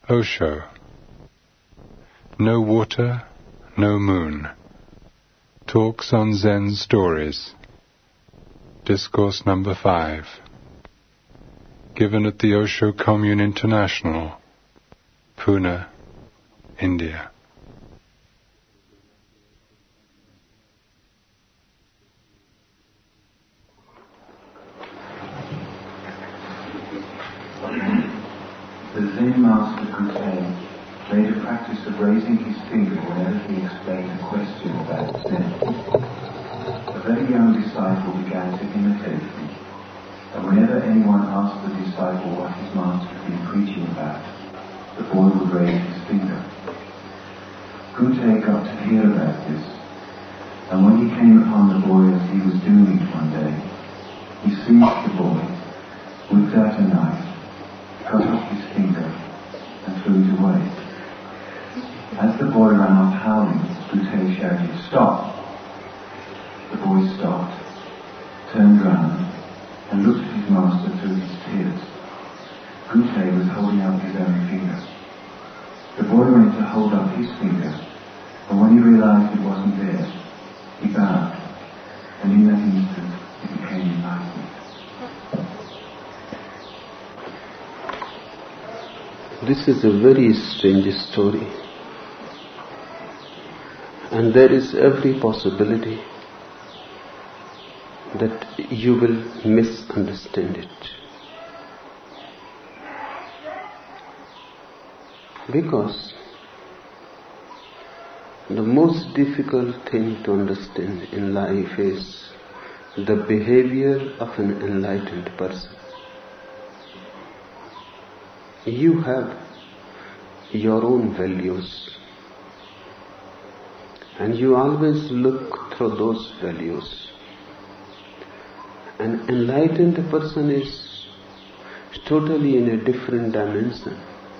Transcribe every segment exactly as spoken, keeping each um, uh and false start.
Osho. No water, no moon. Talks on Zen stories. Discourse number five. Given at the Osho Commune International, Pune, India. The Zen master Guten made a practice of raising his finger whenever he explained a question about Zen. A very young disciple began to imitate him, and whenever anyone asked the disciple what his master had been preaching about, the boy would raise his finger. Guten got to hear about this, and when he came upon the boy as he was doing it one day, he seized the boy, whipped out a knife, cut off his finger, and threw it away. As the boy ran off howling, Guten shouted, "Stop!" The boy stopped, turned round, and looked at his master through his tears. Guten was holding up his own finger. The boy went to hold up his finger, and when he realized it wasn't there, he bowed, and in that instant he became enlightened. This is a very strange story, and there is every possibility that you will misunderstand it. Because the most difficult thing to understand in life is the behavior of an enlightened person. You have your own values, and you always look through those values. An enlightened person is totally in a different dimension,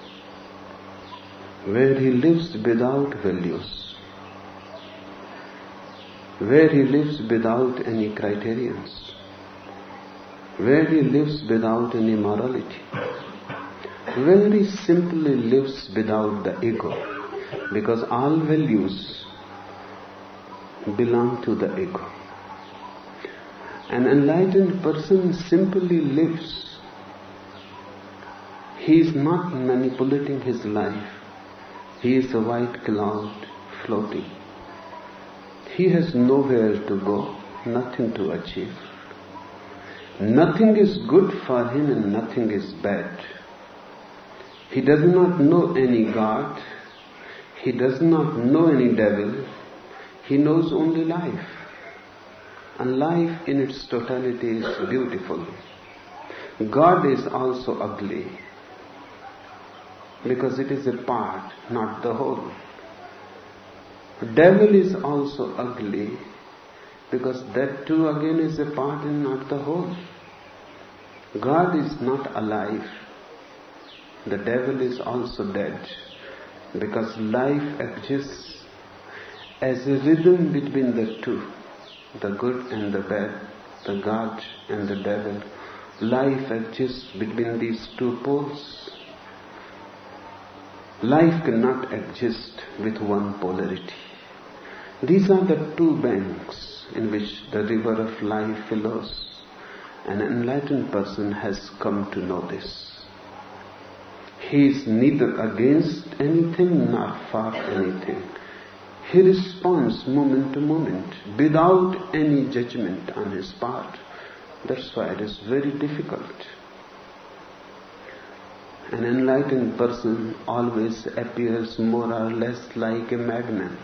where he lives without values, where he lives without any criterions, where he lives without any morality, where he simply lives without the ego, because all values belong to the ego. An enlightened person simply lives. He is not manipulating his life. He is a white cloud floating. He has nowhere to go, nothing to achieve. Nothing is good for him and nothing is bad. He does not know any God. He does not know any devil. He knows only life. And life in its totality is beautiful. God is also ugly, because it is a part, not the whole. Devil is also ugly, because that too again is a part and not the whole. God is not alive. The devil is also dead, because life exists as a rhythm between the two, the good and the bad, the God and the devil. Life exists between these two poles. Life cannot exist with one polarity. These are the two banks in which the river of life flows. An enlightened person has come to know this. He is neither against anything nor for anything. He responds moment to moment without any judgment on his part. That's why it is very difficult. An enlightened person always appears more or less like a madman.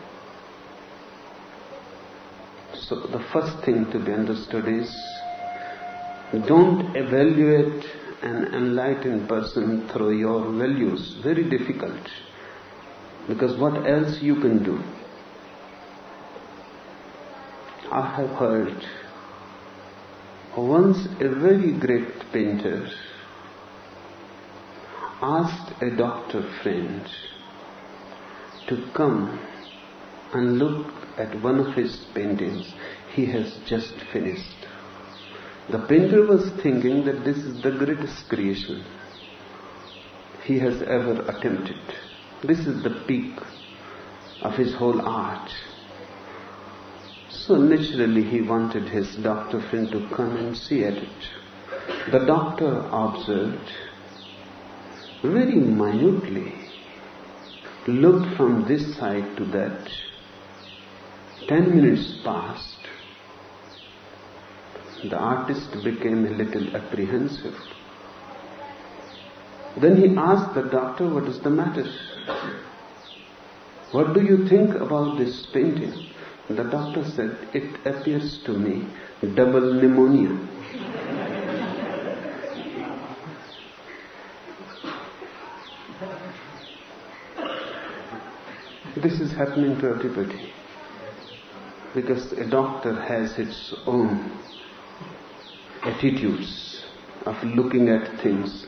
So the first thing to be understood is, don't evaluate an enlightened person through your values. Very difficult. Because what else you can do? I have heard once a very great painter asked a doctor friend to come and look at one of his paintings he has just finished. The painter was thinking that this is the greatest creation. he has ever attempted. This is the peak of his whole art. So naturally he wanted his doctor friend to come and see at it. The doctor observed very minutely, looked from this side to that. Ten minutes passed. The artist became a little apprehensive. Then he asked the doctor, what is the matter? What do you think about this painting? The doctor said, it appears to me double pneumonia. This is happening to everybody, because a doctor has its own attitudes of looking at things.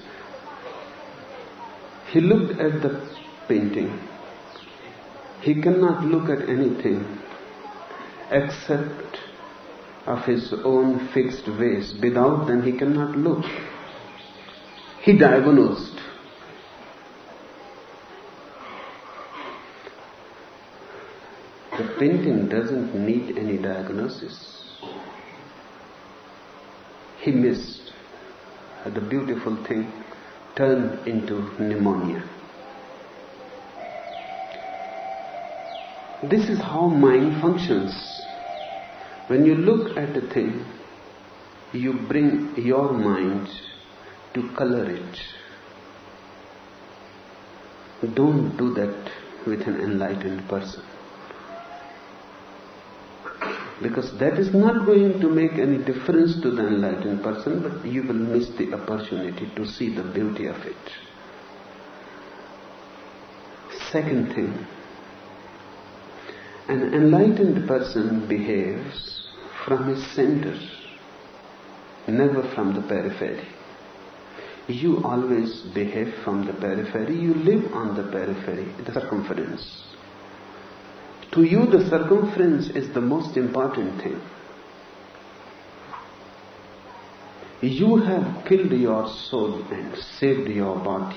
He looked at the painting. He cannot look at anything except of his own fixed ways. Without them he cannot look. He diagnosed. The painting doesn't need any diagnosis. He missed. The beautiful thing turned into pneumonia. This is how mind functions. When you look at a thing, you bring your mind to color it. Don't do that with an enlightened person, because that is not going to make any difference to the enlightened person, but you will miss the opportunity to see the beauty of it. Second thing, an enlightened person behaves from his center, never from the periphery. You always behave from the periphery. You live on the periphery, the circumference. To you, the circumference is the most important thing. You have killed your soul and saved your body.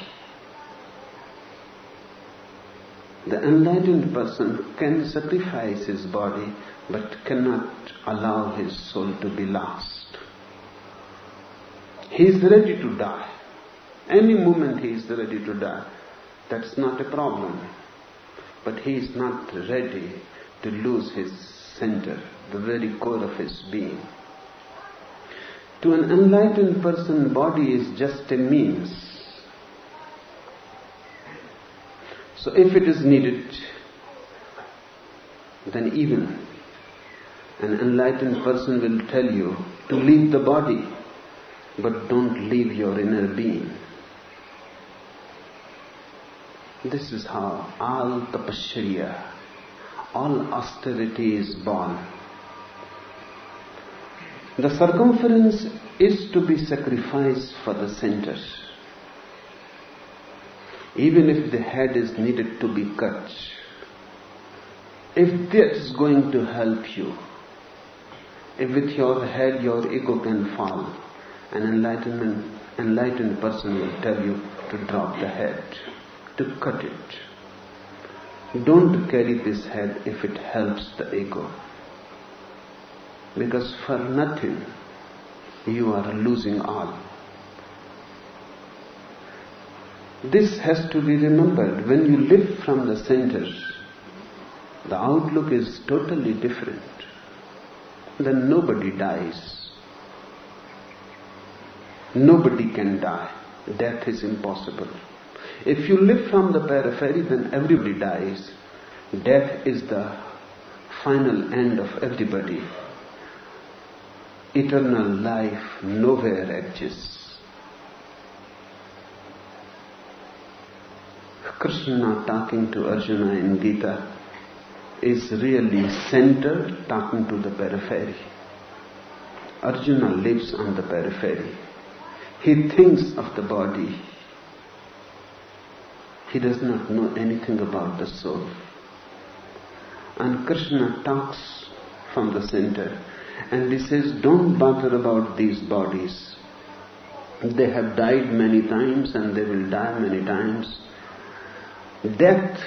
The enlightened person can sacrifice his body, but cannot allow his soul to be lost. He is ready to die. Any moment he is ready to die. That's not a problem. But he is not ready to lose his center, the very core of his being. To an enlightened person, body is just a means. So if it is needed, then even an enlightened person will tell you to leave the body, but don't leave your inner being. This is how all tapasya, all austerity is born. The circumference is to be sacrificed for the center. Even if the head is needed to be cut, if that is going to help you, if with your head your ego can fall, an enlightenment, enlightened person will tell you to drop the head, to cut it. Don't carry this head if it helps the ego, because for nothing you are losing all. This has to be remembered. When you live from the center, the outlook is totally different. Then nobody dies. Nobody can die. Death is impossible. If you live from the periphery, then everybody dies. Death is the final end of everybody. Eternal life nowhere exists. Krishna talking to Arjuna in Gita is really center talking to the periphery. Arjuna lives on the periphery. He thinks of the body. He does not know anything about the soul. And Krishna talks from the center and he says, don't bother about these bodies. They have died many times and they will die many times. Death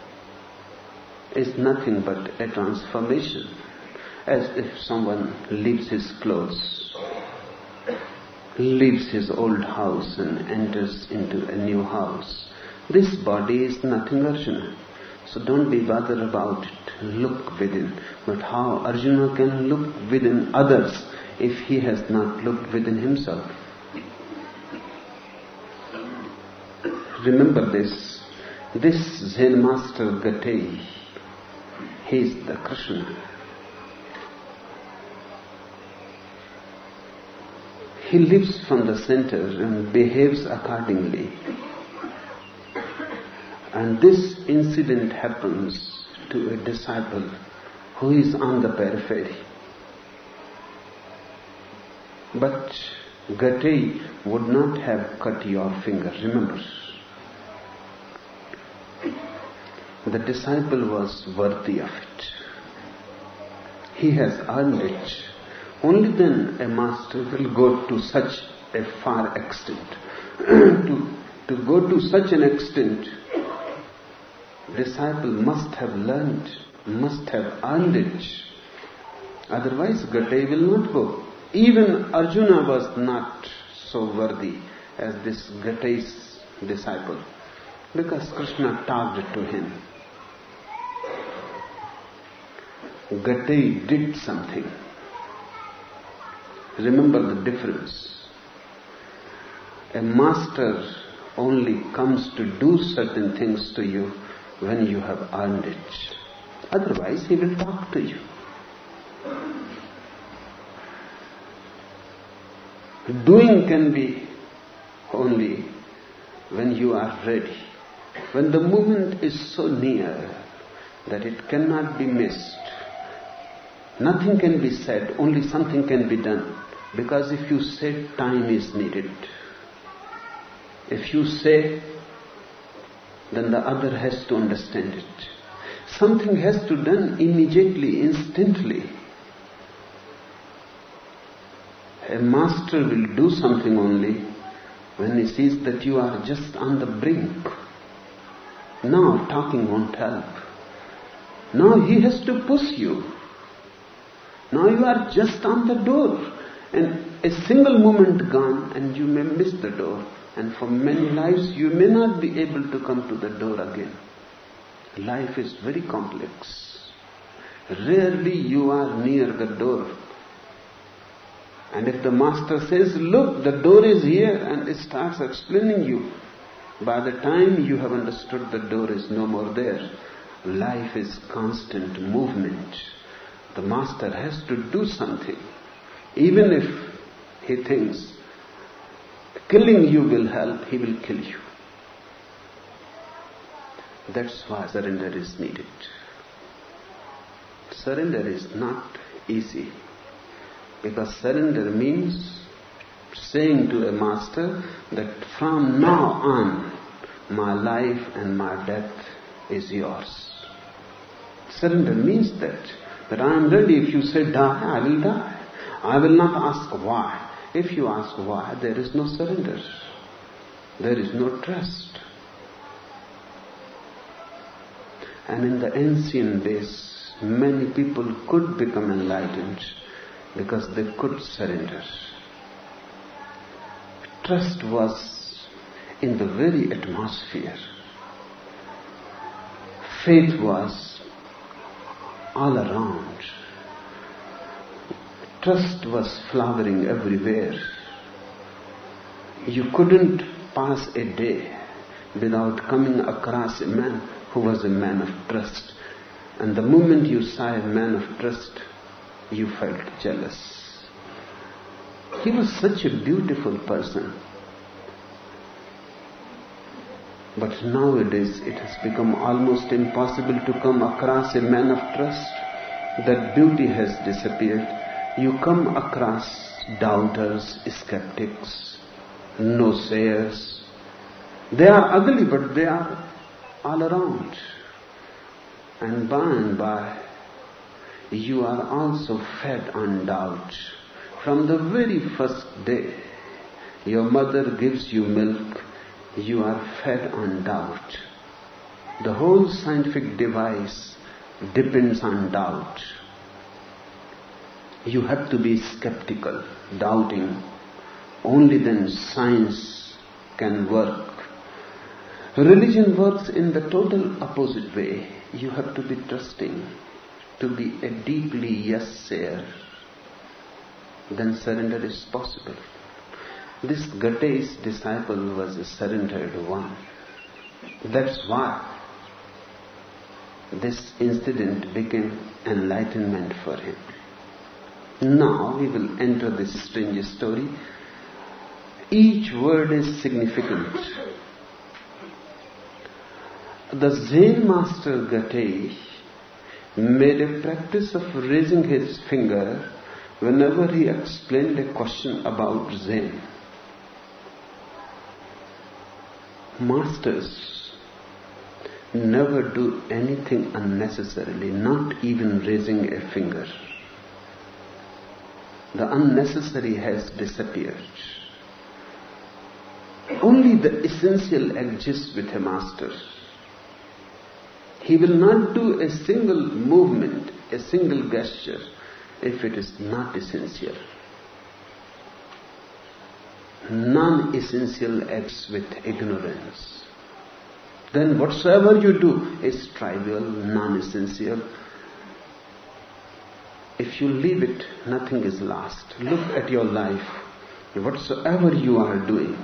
is nothing but a transformation, as if someone leaves his clothes, leaves his old house and enters into a new house. This body is nothing, Arjuna. So don't be bothered about it. Look within. But how Arjuna can look within others if he has not looked within himself? Remember this. This Zen master Gatei, he is the Krishna. He lives from the center and behaves accordingly. And this incident happens to a disciple who is on the periphery. But Gatei would not have cut your finger, remember. The disciple was worthy of it. He has earned it. Only then a master will go to such a far extent. to, to go to such an extent, disciple must have learned, must have earned it. Otherwise, Gatei will not go. Even Arjuna was not so worthy as this Gatei's disciple, because Krishna talked to him. Gatei did something. Remember the difference. A master only comes to do certain things to you when you have earned it. Otherwise, he will talk to you. Doing can be only when you are ready. When the moment is so near that it cannot be missed. Nothing can be said, only something can be done. Because if you say, time is needed. If you say, then the other has to understand it. Something has to be done immediately, instantly. A master will do something only when he sees that you are just on the brink. Now talking won't help. Now he has to push you. Now you are just on the door, and a single moment gone and you may miss the door, and for many lives you may not be able to come to the door again. Life is very complex. Rarely you are near the door. And if the master says, look, the door is here, and it starts explaining you, by the time you have understood the door is no more there. Life is constant movement. The master has to do something. Even if he thinks killing you will help, he will kill you. That's why surrender is needed. Surrender is not easy. Because surrender means saying to a master that from now on, my life and my death is yours. Surrender means that. That I am ready. If you say die, I will die. I will not ask why. If you ask why, there is no surrender. There is no trust. And in the ancient days, many people could become enlightened because they could surrender. Trust was in the very atmosphere. Faith was all around. Trust was flowering everywhere. You couldn't pass a day without coming across a man who was a man of trust. And the moment you saw a man of trust, you felt jealous. He was such a beautiful person. But nowadays it has become almost impossible to come across a man of trust. That beauty has disappeared. You come across doubters, skeptics, no-sayers. They are ugly, but they are all around. And by and by, you are also fed on doubt. From the very first day, Your mother gives you milk, you are fed on doubt. The whole scientific device depends on doubt. You have to be skeptical, doubting. Only then science can work. Religion works in the total opposite way. You have to be trusting, to be a deeply yes-sayer. Then surrender is possible. This Gatei's disciple was a surrendered one. That's why this incident became enlightenment for him. Now we will enter this strange story. Each word is significant. The Zen master Gatei made a practice of raising his finger whenever he explained a question about Zen. Masters never do anything unnecessarily, not even raising a finger. The unnecessary has disappeared. Only the essential exists with a master. He will not do a single movement, a single gesture, if it is not essential. Non-essential acts with ignorance. Then whatsoever you do is trivial, non-essential. If you leave it, nothing is lost. Look at your life. Whatsoever you are doing,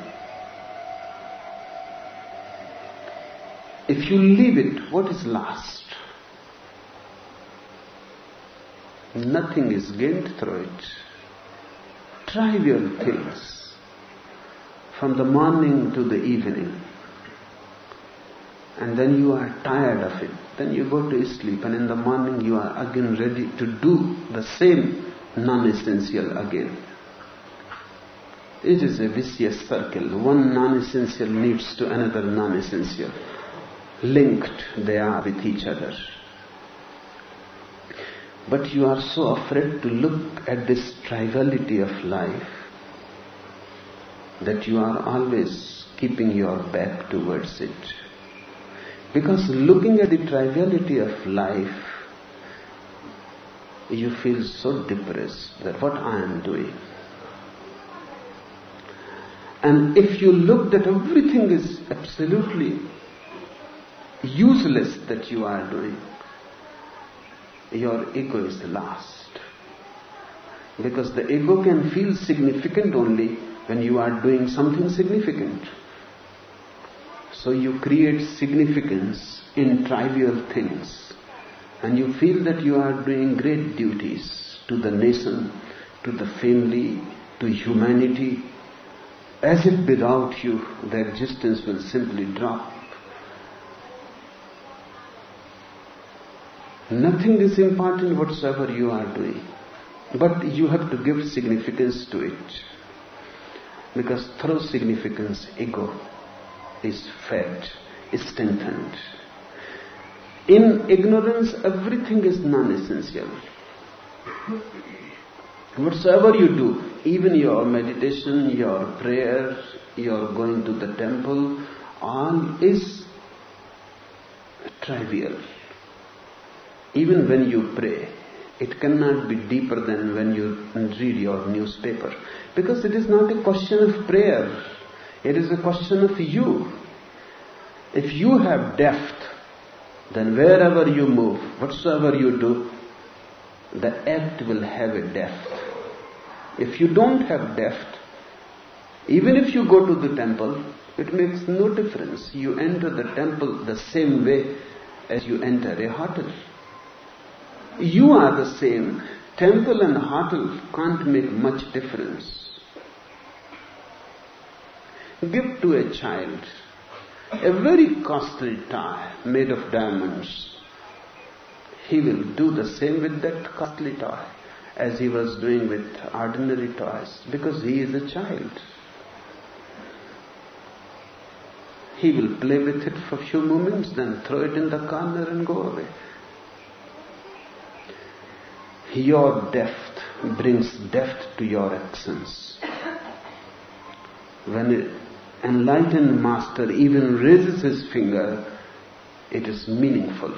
if you leave it, what is lost? Nothing is gained through it. Trivial things. From the morning to the evening. And then you are tired of it. Then you go to sleep, and in the morning you are again ready to do the same non-essential again. It is a vicious circle. One non-essential leads to another non-essential. Linked they are with each other. But you are so afraid to look at this triviality of life that you are always keeping your back towards it. Because looking at the triviality of life, you feel so depressed that what I am doing. And if you look that everything is absolutely useless that you are doing, your ego is lost. Because the ego can feel significant only when you are doing something significant. So you create significance in trivial things, and you feel that you are doing great duties to the nation, to the family, to humanity, as if without you the existence will simply drop. Nothing is important whatsoever you are doing, but you have to give significance to it, because through significance ego is fed, is strengthened. In ignorance, everything is non-essential. Whatsoever you do, even your meditation, your prayer, your going to the temple, all is trivial. Even when you pray, it cannot be deeper than when you read your newspaper. Because it is not a question of prayer. It is a question of you. If you have depth, then wherever you move, whatsoever you do, the act will have a depth. If you don't have depth, even if you go to the temple, it makes no difference. You enter the temple the same way as you enter a hotel. You are the same. Temple and hotel can't make much difference. Give to a child a very costly toy made of diamonds. He will do the same with that costly toy as he was doing with ordinary toys, because he is a child. He will play with it for a few moments, then throw it in the corner and go away. Your depth brings depth to your actions. when an enlightened master even raises his finger, it is meaningful.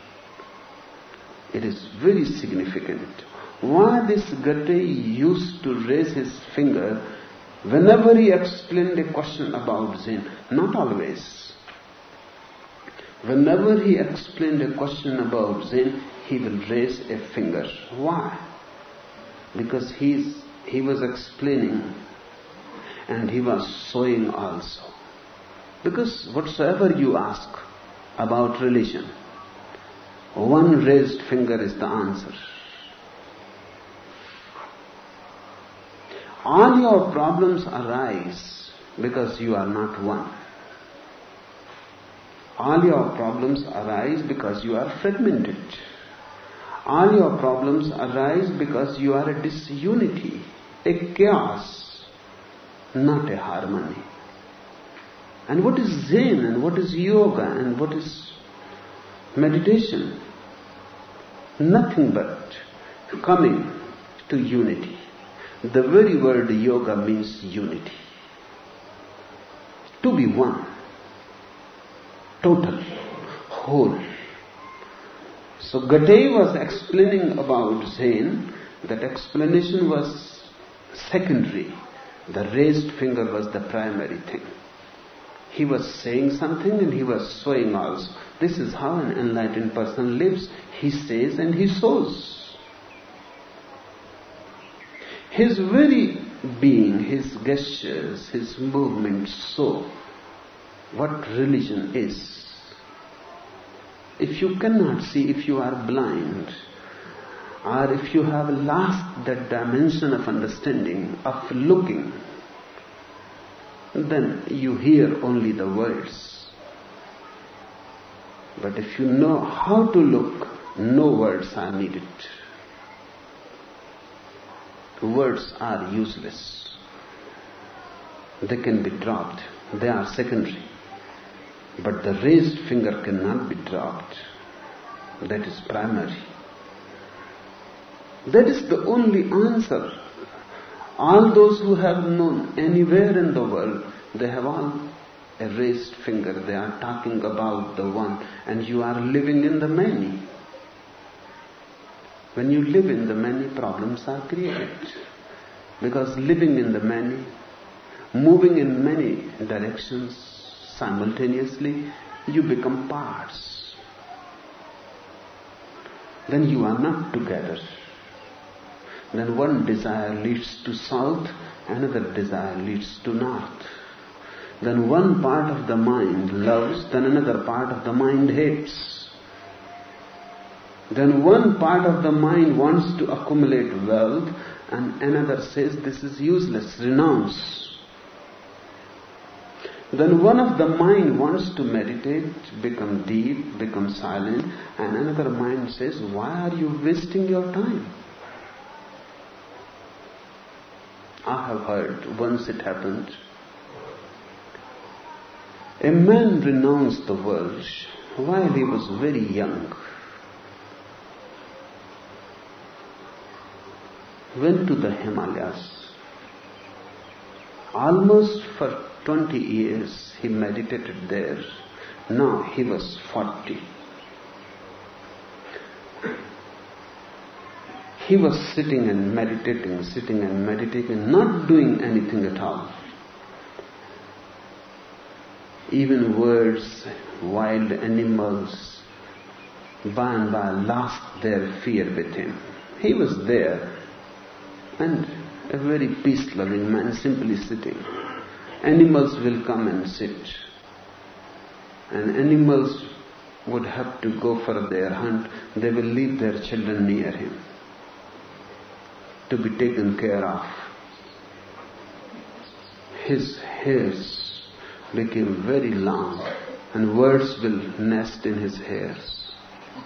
It is very significant. Why this Gautama used to raise his finger whenever he explained a question about Zen? Not always. Whenever he explained a question about Zen, he will raise a finger. Why? Because he's, he was explaining and he was showing also. Because whatsoever you ask about religion, one raised finger is the answer. All your problems arise because you are not one. All your problems arise because you are fragmented. All your problems arise because you are a disunity, a chaos, not a harmony. And what is Zen and what is yoga and what is meditation? Nothing but coming to unity. The very word yoga means unity. To be one. Total. Whole. So Gautama was explaining about Zen. That explanation was secondary. The raised finger was the primary thing. He was saying something and he was showing also. This is how an enlightened person lives. He says and he shows. His very being, his gestures, his movements show what religion is. If you cannot see, if you are blind, or if you have lost that dimension of understanding, of looking, then you hear only the words. But if you know how to look, no words are needed. Words are useless. They can be dropped. They are secondary. But the raised finger cannot be dropped. That is primary. That is the only answer. All those who have known anywhere in the world, they have all a raised finger. They are talking about the one, and you are living in the many. When you live in the many, problems are created. Because living in the many, moving in many directions simultaneously, you become parts. Then you are not together. Then one desire leads to south, another desire leads to north. Then one part of the mind loves, then another part of the mind hates. Then one part of the mind wants to accumulate wealth and another says this is useless, renounce. Then one of the mind wants to meditate, become deep, become silent, and another mind says, why are you wasting your time? I have heard, once it happened, a man renounced the world while he was very young. Went to the Himalayas. Almost for twenty years he meditated there. Now he was forty. He was sitting and meditating, sitting and meditating, not doing anything at all. Even words, wild animals, by and by lost their fear with him. He was there. And a very peace-loving man simply sitting. Animals will come and sit. And animals would have to go for their hunt. They will leave their children near him to be taken care of. His hairs became very long and birds will nest in his hairs.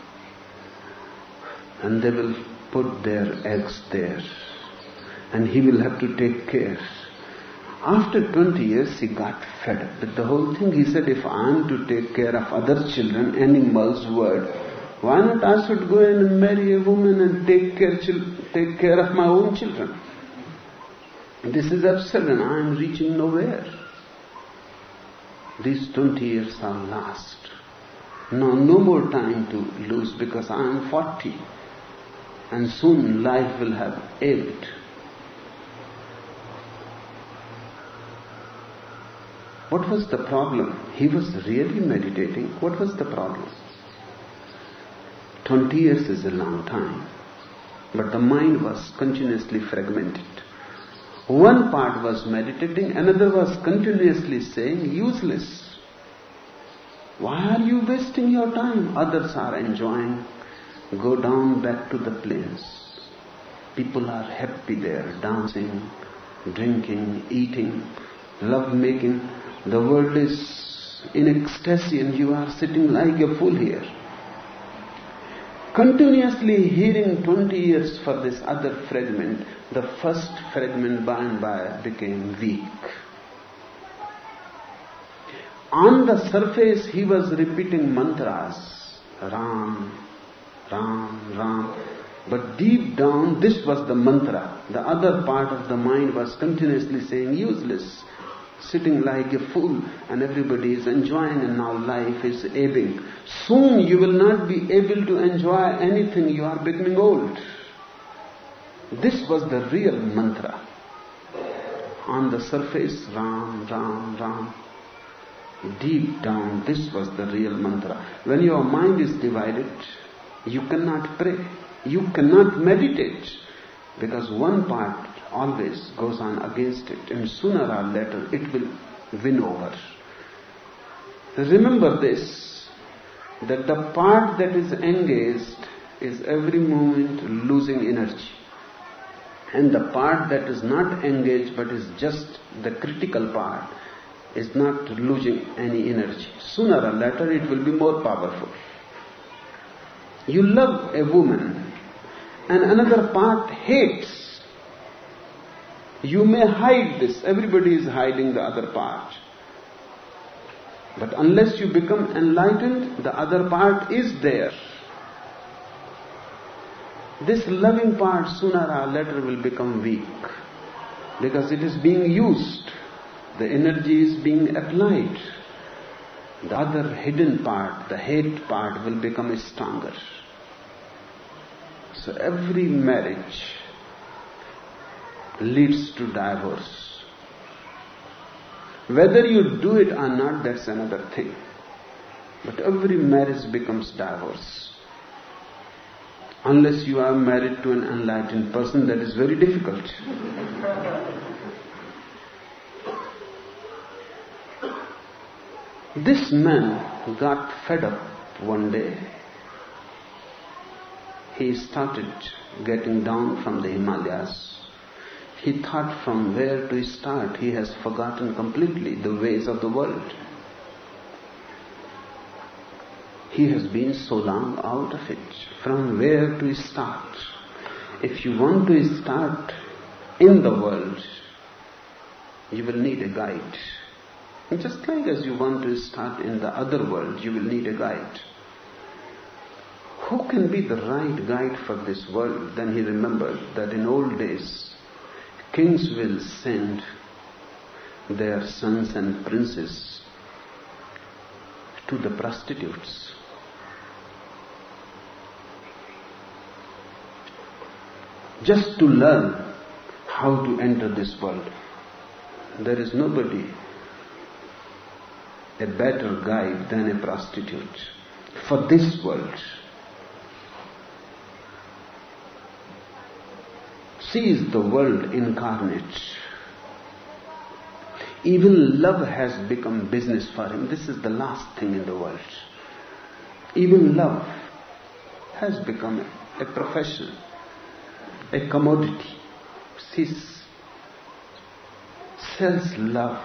And they will put their eggs there. And he will have to take care. After twenty years, he got fed up with the whole thing. He said, if I am to take care of other children, animals, world, why not I should go and marry a woman and take care, take care of my own children? This is absurd and I am reaching nowhere. These twenty years are last. No, no more time to lose because I am forty and soon life will have ebbed. What was the problem? He was really meditating. What was the problem? Twenty years is a long time, but the mind was continuously fragmented. One part was meditating, another was continuously saying, useless. Why are you wasting your time? Others are enjoying. Go down back to the plains. People are happy there, dancing, drinking, eating, love making. The world is in ecstasy and you are sitting like a fool here. Continuously hearing twenty years for this other fragment, the first fragment by and by became weak. On the surface he was repeating mantras, Ram, Ram, Ram. But deep down this was the mantra. The other part of the mind was continuously saying useless, sitting like a fool, and everybody is enjoying and now life is ebbing. Soon you will not be able to enjoy anything, you are becoming old. This was the real mantra. On the surface, Ram, Ram, Ram. Deep down, this was the real mantra. When your mind is divided, you cannot pray, you cannot meditate, because one part always goes on against it, and sooner or later it will win over. Remember this, that the part that is engaged is every moment losing energy, and the part that is not engaged but is just the critical part is not losing any energy. Sooner or later it will be more powerful. You love a woman and another part hates. You may hide this. Everybody is hiding the other part. But unless you become enlightened, the other part is there. This loving part sooner or later will become weak because it is being used. The energy is being applied. The other hidden part, the hate part, will become stronger. So every marriage leads to divorce. Whether you do it or not, that's another thing. But every marriage becomes divorce. Unless you are married to an enlightened person, that is very difficult. This man got fed up one day. He started getting down from the Himalayas. He thought from where to start. He has forgotten completely the ways of the world. He has been so long out of it. From where to start? If you want to start in the world, you will need a guide. And just like as you want to start in the other world, you will need a guide. Who can be the right guide for this world? Then he remembered that in old days, kings will send their sons and princes to the prostitutes. Just to learn how to enter this world. There is nobody a better guide than a prostitute for this world. She is the world incarnate. Even love has become business for him. This is the last thing in the world. Even love has become a, a profession, a commodity. She sells love.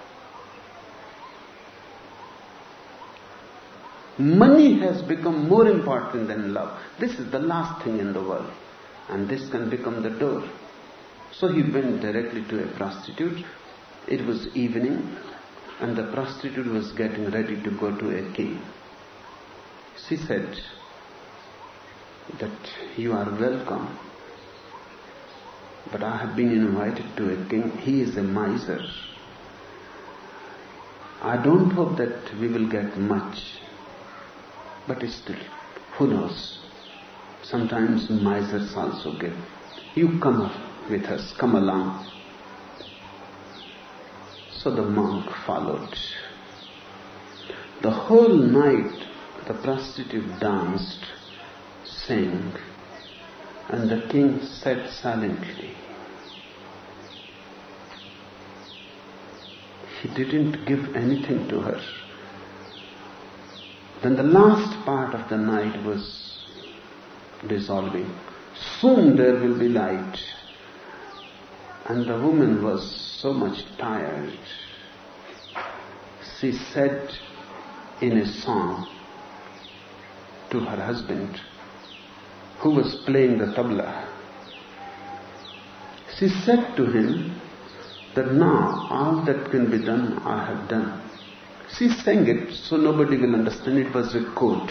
Money has become more important than love. This is the last thing in the world. And this can become the door. So he went directly to a prostitute. It was evening and the prostitute was getting ready to go to a king. She said that you are welcome. But I have been invited to a king. He is a miser. I don't hope that we will get much. But still, who knows? Sometimes misers also give. You come up with us, come along. So the monk followed. The whole night the prostitute danced, sang, and the king sat silently. He didn't give anything to her. Then the last part of the night was dissolving. Soon there will be light. And the woman was so much tired. She said in a song to her husband, who was playing the tabla, she said to him that now all that can be done, I have done. She sang it so nobody will understand. It was a quote.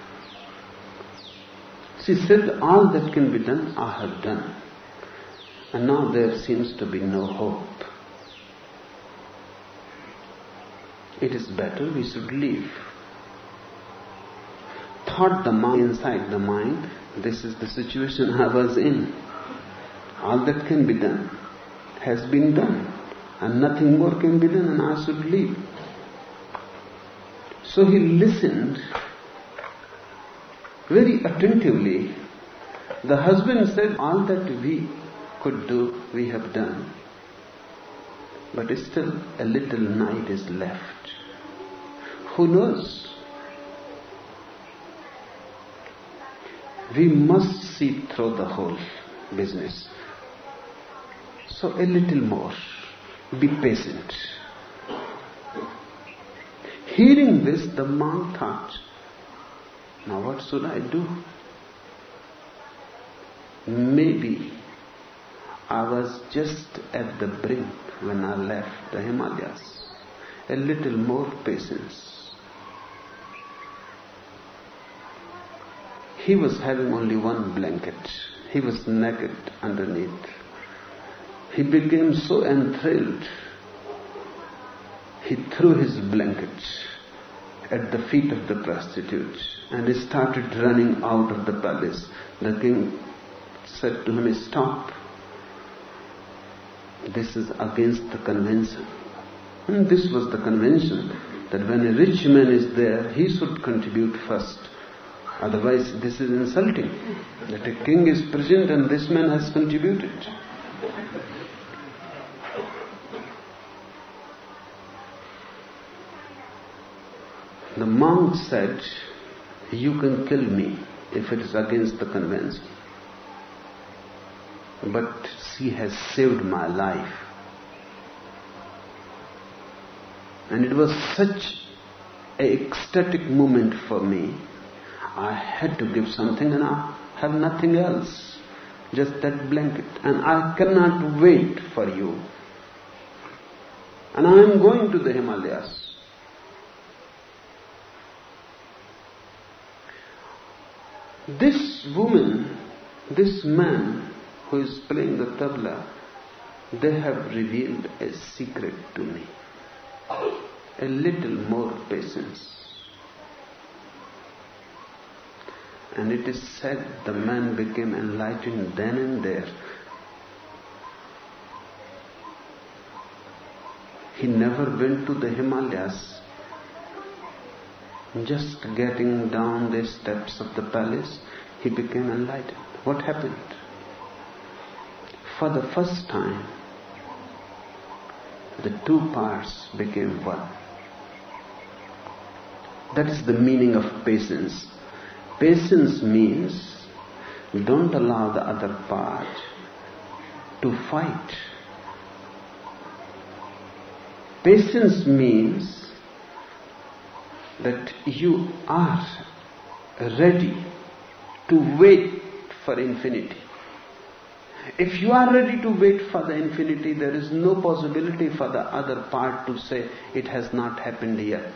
She said, all that can be done, I have done. And now there seems to be no hope. It is better we should leave. Thought the mind inside the mind, this is the situation I was in. All that can be done has been done, and nothing more can be done, and I should leave. So he listened very attentively. The husband said, all that we could do, we have done. But still a little night is left. Who knows? We must see through the whole business. So a little more. Be patient. Hearing this, the monk thought, now what should I do? Maybe I was just at the brink when I left the Himalayas. A little more patience. He was having only one blanket. He was naked underneath. He became so enthralled. He threw his blanket at the feet of the prostitute and he started running out of the palace. The king said to him, stop. This is against the convention. And this was the convention, that when a rich man is there, he should contribute first. Otherwise, this is insulting. That a king is present and this man has contributed. The monk said, you can kill me if it is against the convention. But she has saved my life. And it was such an ecstatic moment for me. I had to give something and I have nothing else. Just that blanket. And I cannot wait for you. And I am going to the Himalayas. This woman, this man who is playing the tabla, they have revealed a secret to me. A little more patience. And it is said the man became enlightened then and there. He never went to the Himalayas. Just getting down the steps of the palace, he became enlightened. What happened? For the first time, the two parts became one. That is the meaning of patience. Patience means don't allow the other part to fight. Patience means that you are ready to wait for infinity. If you are ready to wait for the infinity, there is no possibility for the other part to say it has not happened yet.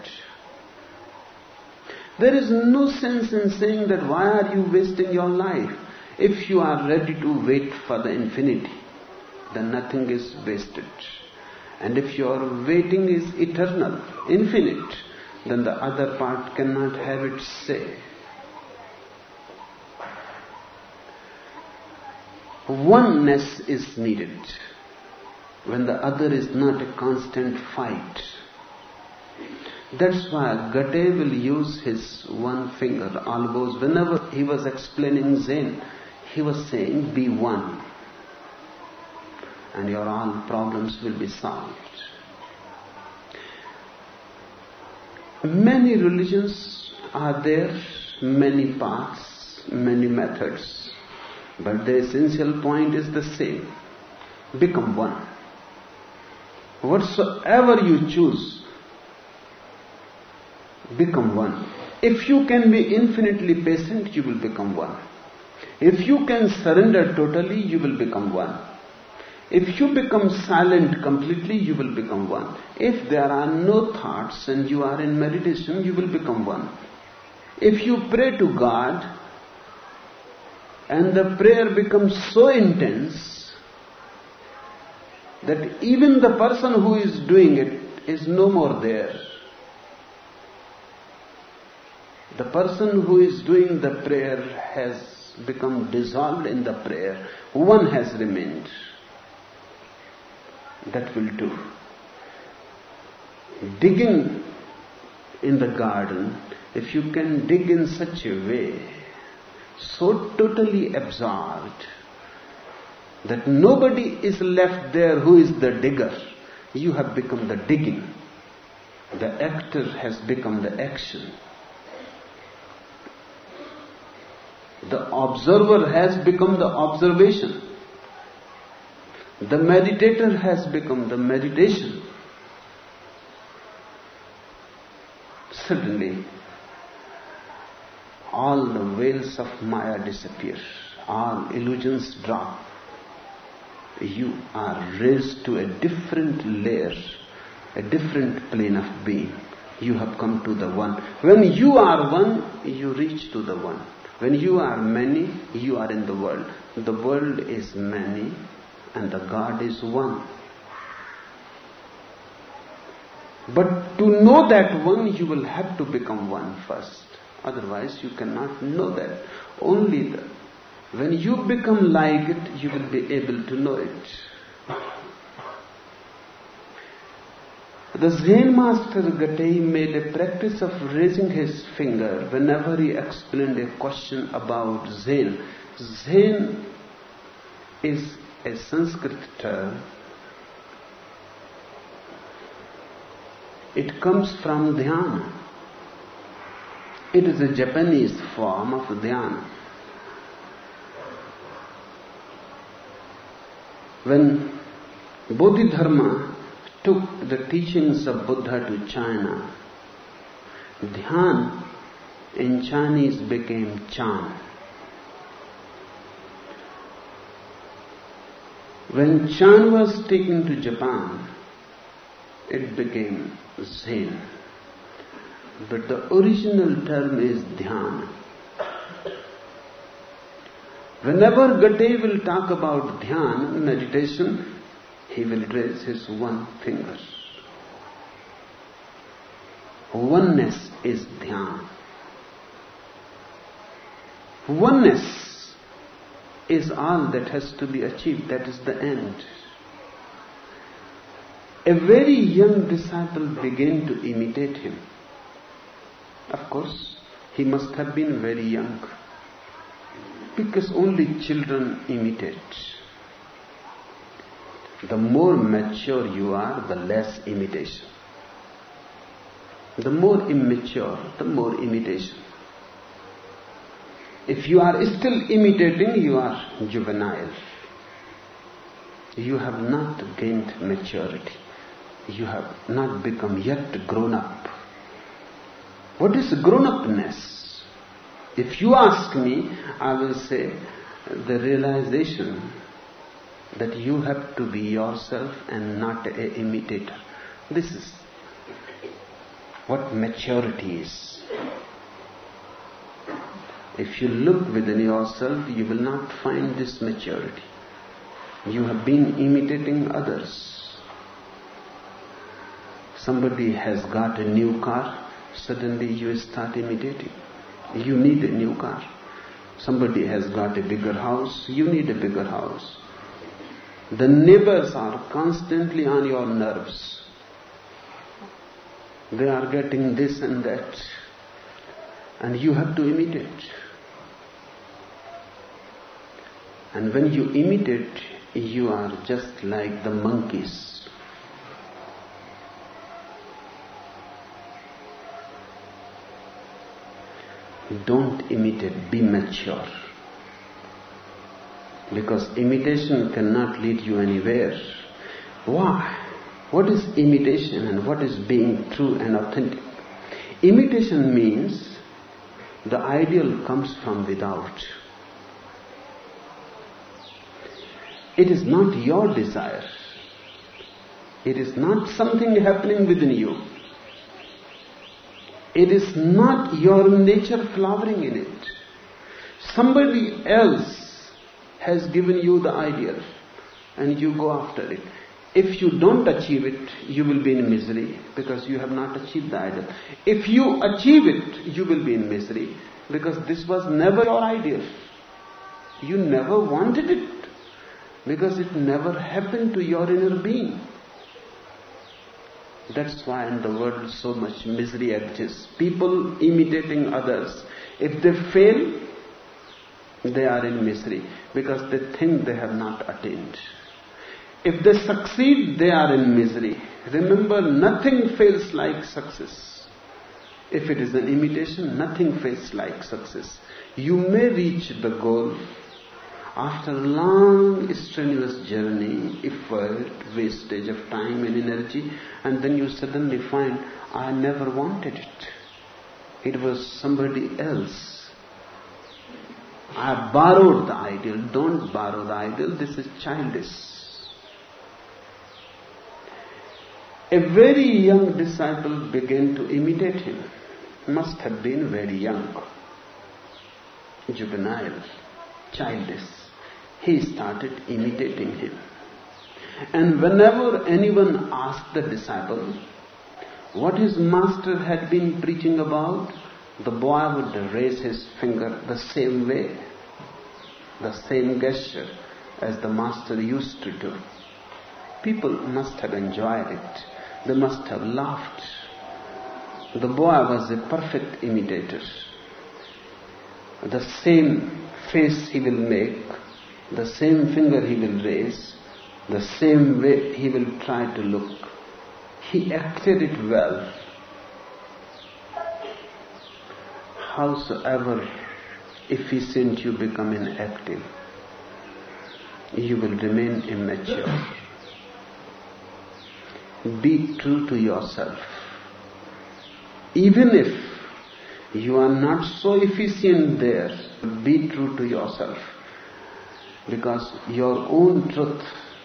There is no sense in saying that why are you wasting your life if you are ready to wait for the infinity. then nothing is wasted. And if your waiting is eternal, infinite, then the other part cannot have its say. Oneness is needed when the other is not a constant fight. That's why Gate will use his one finger always. Whenever he was explaining Zen, he was saying, be one, and your all problems will be solved. Many religions are there, many paths, many methods, but the essential point is the same. Become one. Whatsoever you choose, become one. If you can be infinitely patient, you will become one. If you can surrender totally, you will become one. If you become silent completely, you will become one. If there are no thoughts and you are in meditation, you will become one. If you pray to God and the prayer becomes so intense that even the person who is doing it is no more there. The person who is doing the prayer has become dissolved in the prayer. One has remained. That will do. Digging in the garden, if you can dig in such a way, so totally absorbed, that nobody is left there who is the digger, you have become the digging. The actor has become the action. The observer has become the observation. The meditator has become the meditation. Suddenly, all the veils of Maya disappear. All illusions drop. You are raised to a different layer, a different plane of being. You have come to the one. When you are one, you reach to the one. When you are many, you are in the world. The world is many and the God is one. But to know that one, you will have to become one first. Otherwise, you cannot know that. Only the, when you become like it, you will be able to know it. The Zen master Gate made a practice of raising his finger whenever he explained a question about Zen. Zen is a Sanskrit term. It comes from dhyana. It is a Japanese form of dhyana. When Bodhidharma took the teachings of Buddha to China, Dhyan in Chinese became Chan. When Chan was taken to Japan, it became Zen. But the original term is Dhyan. Whenever Gate will talk about Dhyan, meditation, he will raise his one finger. Oneness is Dhyan. Oneness is all that has to be achieved. That is the end. A very young disciple began to imitate him. Of course, he must have been very young, because only children imitate. The more mature you are, the less imitation. The more immature, the more imitation. If you are still imitating, you are juvenile. You have not gained maturity. You have not become yet grown up. What is grown-upness? If you ask me, I will say the realization that you have to be yourself and not an imitator. This is what maturity is. If you look within yourself, you will not find this maturity. You have been imitating others. Somebody has got a new car, suddenly you start imitating. You need a new car. Somebody has got a bigger house, you need a bigger house. The neighbors are constantly on your nerves. They are getting this and that, and you have to imitate. And when you imitate, you are just like the monkeys. Don't imitate, be mature. Because imitation cannot lead you anywhere. Why? What is imitation and what is being true and authentic? Imitation means the ideal comes from without. It is not your desire. It is not something happening within you. It is not your nature flowering in it. Somebody else has given you the ideal and you go after it. If you don't achieve it, you will be in misery because you have not achieved the ideal. If you achieve it, you will be in misery because this was never your ideal. You never wanted it because it never happened to your inner being. That's why in the world so much misery exists. People imitating others. If they fail, they are in misery because they think they have not attained. If they succeed, they are in misery. Remember, nothing fails like success. If it is an imitation, nothing fails like success. You may reach the goal after a long, strenuous journey, effort, wastage of time and energy, and then you suddenly find, I never wanted it. It was somebody else. I borrowed the ideal. Don't borrow the ideal. This is childish. A very young disciple began to imitate him. Must have been very young, juvenile, childish. He started imitating him. And whenever anyone asked the disciple what his master had been preaching about, the boy would raise his finger the same way, the same gesture as the master used to do. People must have enjoyed it. They must have laughed. The boy was a perfect imitator. The same face he will make, the same finger he will raise, the same way he will try to look. He acted it well. Howsoever efficient you become in acting, you will remain immature. Be true to yourself. Even if you are not so efficient there, be true to yourself. Because your own truth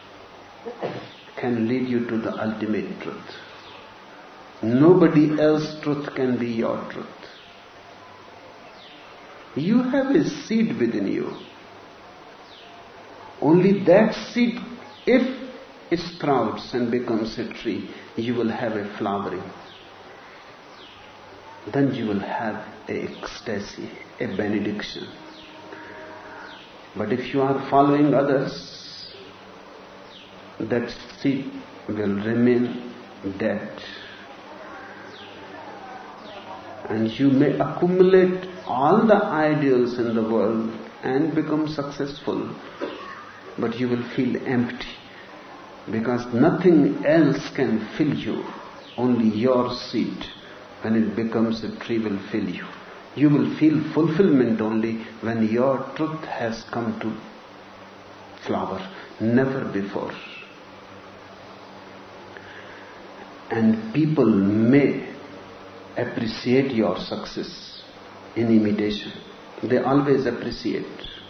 can lead you to the ultimate truth. Nobody else's truth can be your truth. You have a seed within you. Only that seed, if it sprouts and becomes a tree, you will have a flowering. Then you will have a ecstasy, a benediction. But if you are following others, that seed will remain dead. And you may accumulate all the ideals in the world and become successful, but you will feel empty because nothing else can fill you. Only your seed, when it becomes a tree, will fill you. You will feel fulfillment only when your truth has come to flower, never before. And people may appreciate your success in imitation. They always appreciate.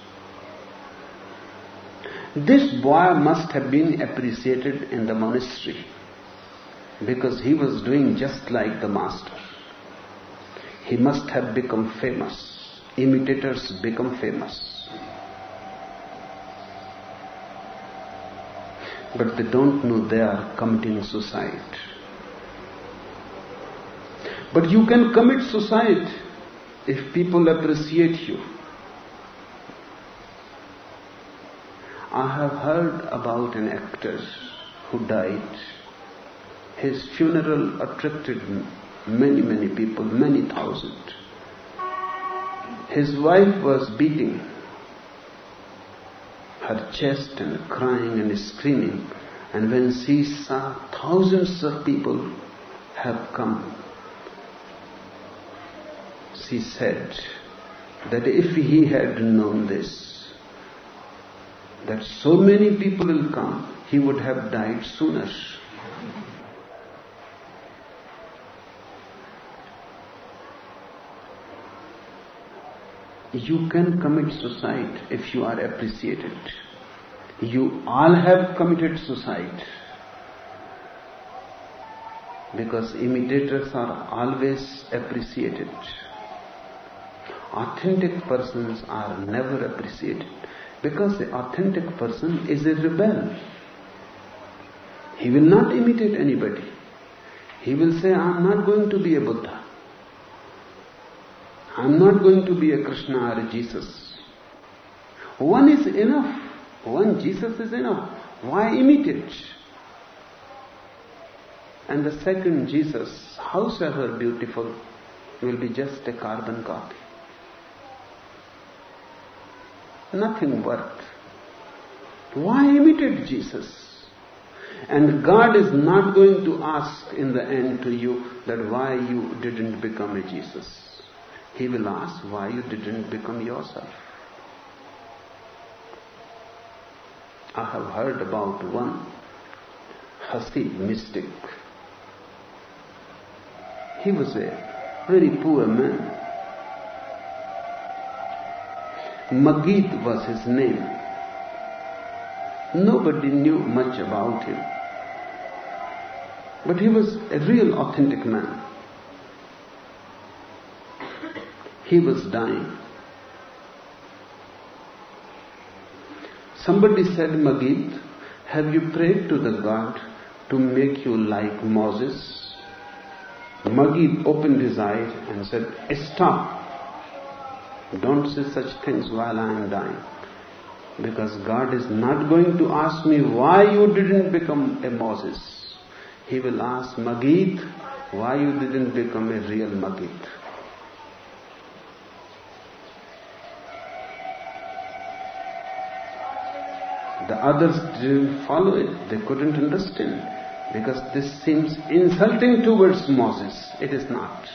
This boy must have been appreciated in the monastery because he was doing just like the master. He must have become famous. Imitators become famous. but they don't know they are committing suicide. But you can commit suicide if people appreciate you. I have heard about an actor who died. His funeral attracted many, many people, many thousand. His wife was beating her chest and crying and screaming. And when she saw thousands of people have come, she said that if he had known this, that so many people will come, he would have died sooner. You can commit suicide if you are appreciated. You all have committed suicide. Because imitators are always appreciated. Authentic persons are never appreciated. Because the authentic person is a rebel. He will not imitate anybody. He will say, I am not going to be a Buddha. I am not going to be a Krishna or a Jesus. One is enough. One Jesus is enough. Why imitate? And the second Jesus, howsoever beautiful, will be just a carbon copy. Nothing worth. Why imitate Jesus? And God is not going to ask in the end to you that why you didn't become a Jesus. He will ask why you didn't become yourself. I have heard about one Hasid mystic. He was a very poor man. Magid was his name. Nobody knew much about him. But he was a real authentic man. He was dying. Somebody said, Magid, have you prayed to the God to make you like Moses? Magid opened his eyes and said, stop. Don't say such things while I am dying. Because God is not going to ask me why you didn't become a Moses. He will ask Magid why you didn't become a real Magid. The others didn't follow it. They couldn't understand. Because this seems insulting towards Moses. It is not.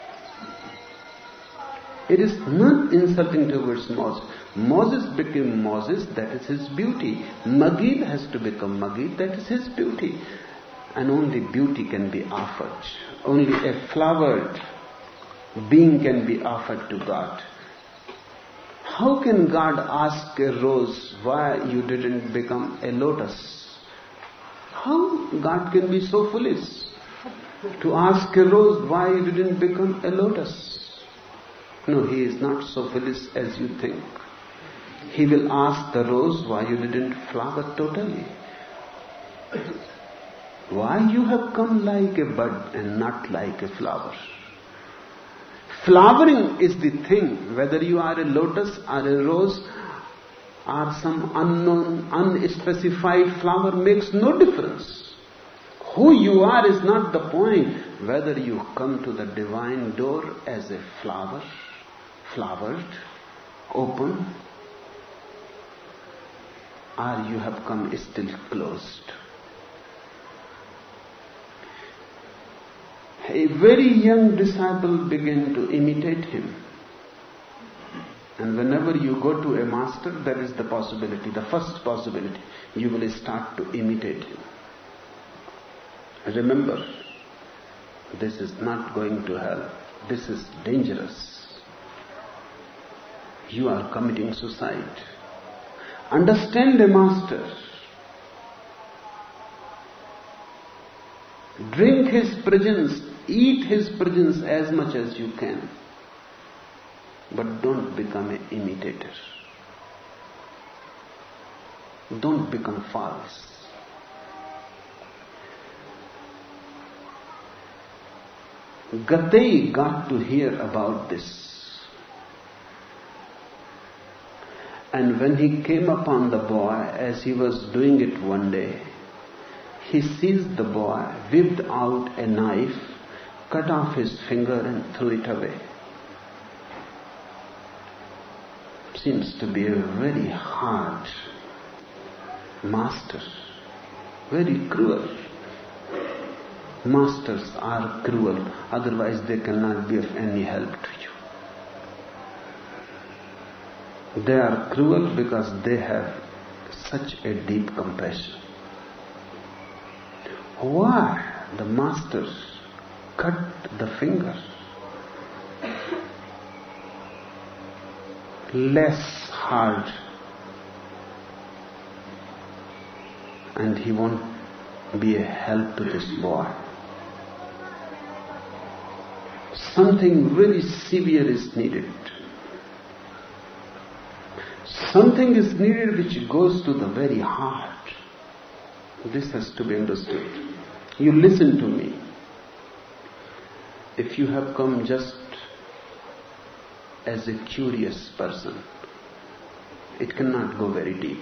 It is not insulting towards Moses. Moses became Moses, that is his beauty. Magid has to become Magid, that is his beauty. And only beauty can be offered. Only a flowered being can be offered to God. How can God ask a rose why you didn't become a lotus? How God can be so foolish to ask a rose why you didn't become a lotus? No, he is not so foolish as you think. He will ask the rose why you didn't flower totally. Why you have come like a bud and not like a flower? Flowering is the thing, whether you are a lotus or a rose or some unknown, unspecified flower makes no difference. Who you are is not the point, whether you come to the divine door as a flower, flowered, open, or you have come still closed. A very young disciple began to imitate him. And whenever you go to a master, there is the possibility, the first possibility, you will start to imitate him. Remember, this is not going to help. This is dangerous. You are committing suicide. Understand a master. Drink his presence, eat his presence as much as you can. But don't become an imitator. Don't become false. Gatei got to hear about this. And when he came upon the boy as he was doing it one day, he seized the boy, whipped out a knife, cut off his finger and threw it away. Seems to be a very hard master, very cruel. Masters are cruel, otherwise they cannot be of any help to you. They are cruel because they have such a deep compassion. Why the masters cut the finger? Less hard. And he won't be a help to this boy. Something very severe is needed. Something is needed which goes to the very heart. This has to be understood. You listen to me. If you have come just as a curious person, it cannot go very deep.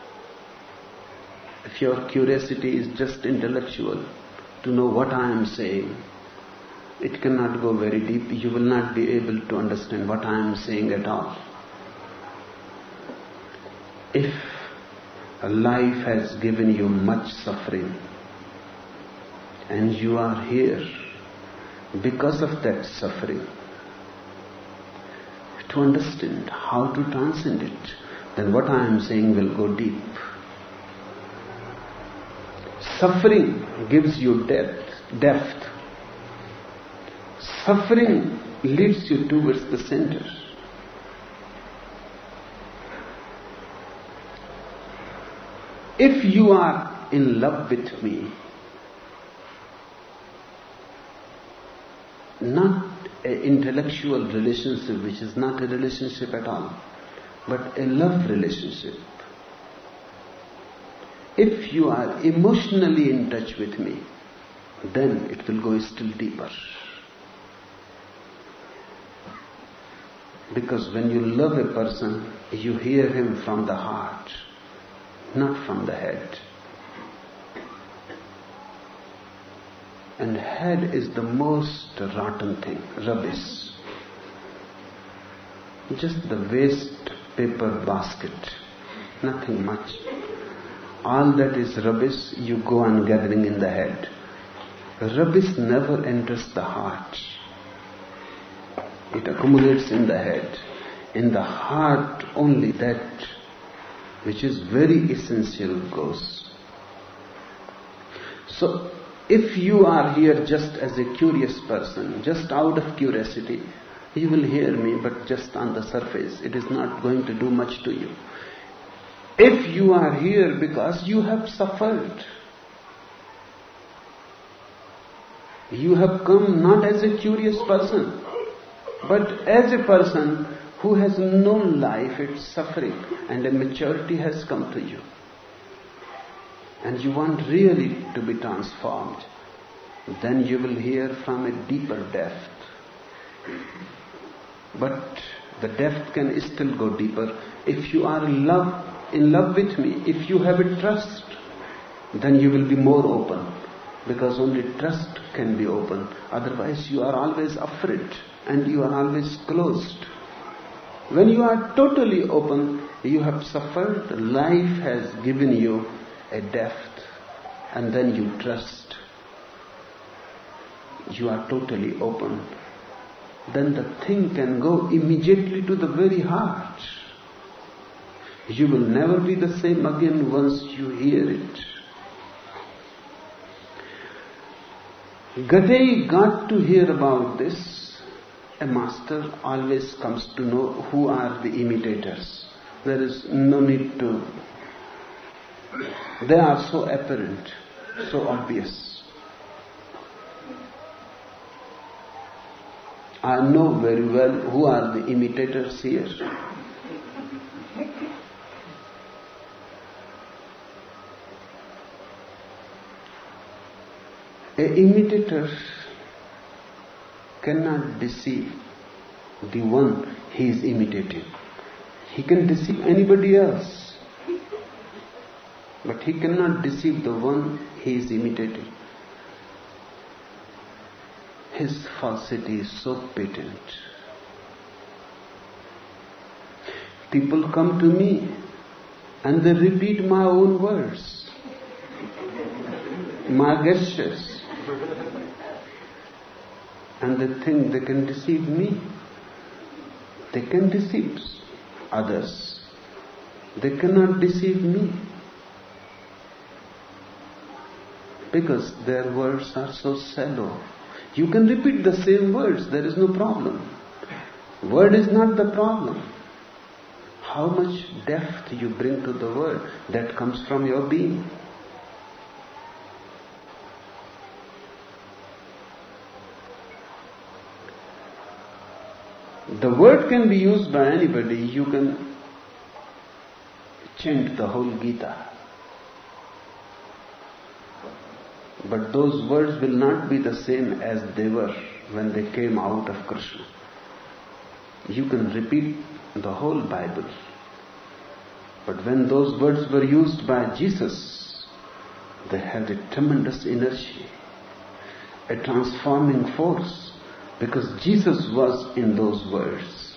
If your curiosity is just intellectual, to know what I am saying, it cannot go very deep. You will not be able to understand what I am saying at all. If life has given you much suffering and you are here because of that suffering, to understand how to transcend it, then what I am saying will go deep. Suffering gives you depth, depth. Suffering leads you towards the center. If you are in love with me, not an intellectual relationship which is not a relationship at all, but a love relationship. If you are emotionally in touch with me, then it will go still deeper. Because when you love a person, you hear him from the heart, not from the head. And head is the most rotten thing, rubbish. Just the waste paper basket, nothing much. All that is rubbish you go on gathering in the head. Rubbish never enters the heart. It accumulates in the head. In the heart only that which is very essential goes. So, if you are here just as a curious person, just out of curiosity, you will hear me, but just on the surface. It is not going to do much to you. If you are here because you have suffered, you have come not as a curious person, but as a person who has known life, its suffering, and a maturity has come to you. And you want really to be transformed, then you will hear from a deeper depth. But the depth can still go deeper. If you are in love, in love with me, if you have a trust, then you will be more open. Because only trust can be open. Otherwise you are always afraid and you are always closed. When you are totally open, you have suffered, life has given you a depth, and then you trust. You are totally open. Then the thing can go immediately to the very heart. You will never be the same again once you hear it. Gadei got to hear about this. A master always comes to know who are the imitators. There is no need to... They are so apparent, so obvious. I know very well who are the imitators here. A imitator cannot deceive the one he is imitating. He can deceive anybody else, but he cannot deceive the one he is imitating. His falsity is so patent. People come to me and they repeat my own words, my gestures, and they think they can deceive me. They can deceive others. They cannot deceive me, because their words are so shallow. You can repeat the same words, there is no problem. Word is not the problem. How much depth you bring to the word, that comes from your being. The word can be used by anybody. You can chant the whole Gita, but those words will not be the same as they were when they came out of Krishna. You can repeat the whole Bible, but when those words were used by Jesus, they had a tremendous energy, a transforming force, because Jesus was in those words.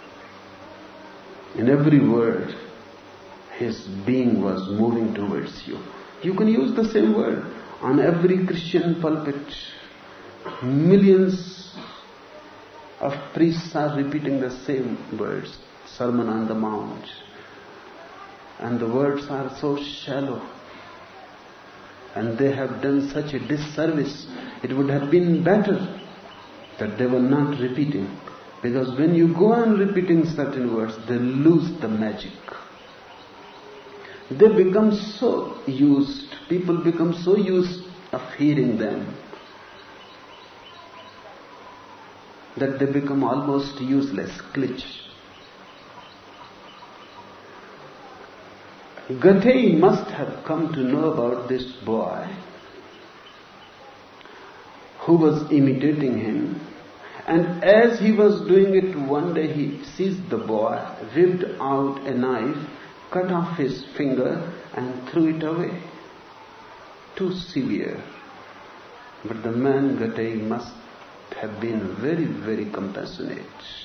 In every word, his being was moving towards you. You can use the same word on every Christian pulpit. Millions of priests are repeating the same words, Sermon on the Mount, and the words are so shallow, and they have done such a disservice. It would have been better that they were not repeating, because when you go on repeating certain words, they lose the magic. They become so used, people become so used of hearing them, that they become almost useless, glitch. Gatei must have come to know about this boy who was imitating him, and as he was doing it, one day he seized the boy, whipped out a knife, cut off his finger and threw it away. Too severe. But the man Gatei must have been very, very compassionate.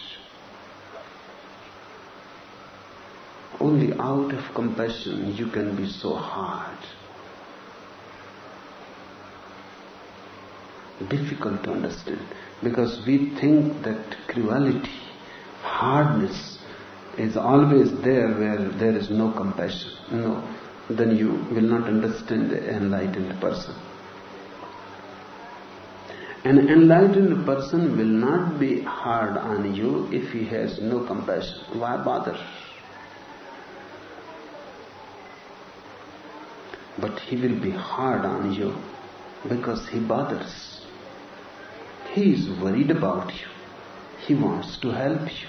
Only out of compassion you can be so hard. Difficult to understand, because we think that cruelty, hardness is always there where there is no compassion. No, then you will not understand the enlightened person. An enlightened person will not be hard on you if he has no compassion. Why bother? But he will be hard on you because he bothers. He is worried about you. He wants to help you.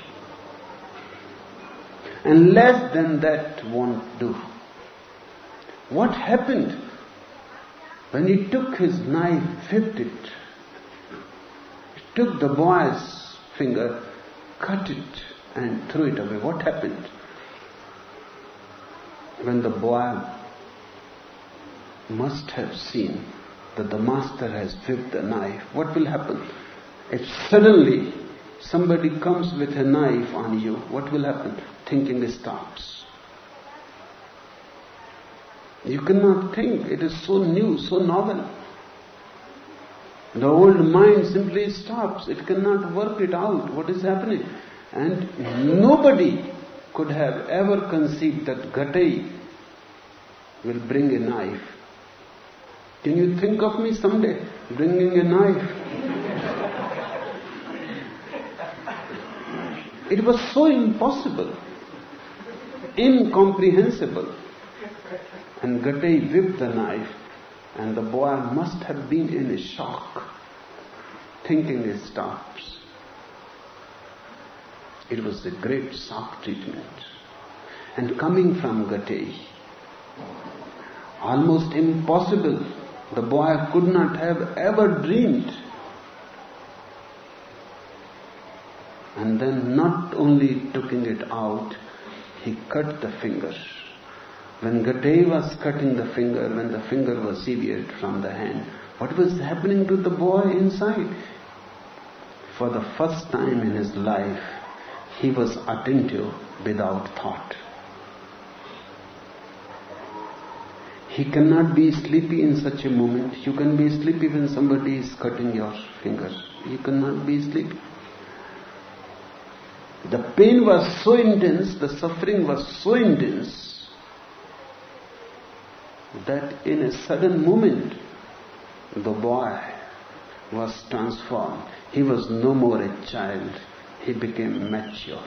And less than that won't do. What happened when he took his knife, whipped it, took the boy's finger, cut it and threw it away? What happened? When the boy must have seen that the master has whipped the knife, what will happen? If suddenly somebody comes with a knife on you, what will happen? Thinking stops. You cannot think. It is so new, so novel. The old mind simply stops. It cannot work it out. What is happening? And nobody could have ever conceived that Gatei will bring a knife. Can you think of me someday bringing a knife? It was so impossible, incomprehensible. And Gatei whipped the knife, and the boy must have been in a shock, thinking it stops. It was a great shock treatment. And coming from Gatei, almost impossible. The boy could not have ever dreamed And then not only taking it out, he cut the finger. When Gatei was cutting the finger, when the finger was severed from the hand, what was happening to the boy inside? For the first time in his life, he was attentive without thought. He cannot be sleepy in such a moment. You can be sleepy when somebody is cutting your finger. You cannot be sleepy. The pain was so intense, the suffering was so intense, that in a sudden moment, the boy was transformed. He was no more a child. He became mature.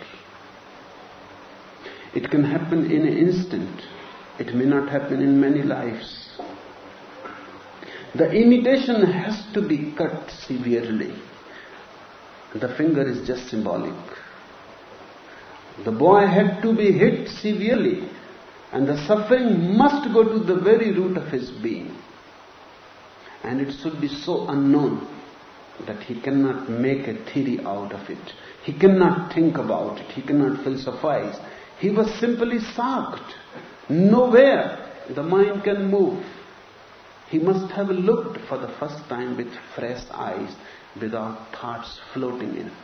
It can happen in an instant. It may not happen in many lives. The imitation has to be cut severely. The finger is just symbolic. The boy had to be hit severely, and the suffering must go to the very root of his being. And it should be so unknown that he cannot make a theory out of it. He cannot think about it. He cannot philosophize. He was simply shocked. Nowhere the mind can move. He must have looked for the first time with fresh eyes, without thoughts floating in.